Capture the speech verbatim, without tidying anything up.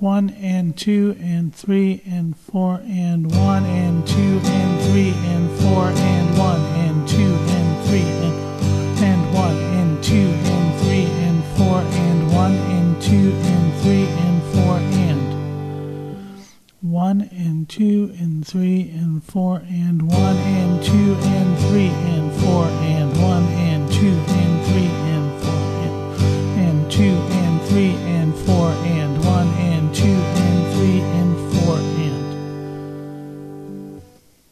one and two and three and four and one and two and three and four and one and two and three and and one and two and three and four and one and two and three and four and one and two and three and four and one and two and three and four and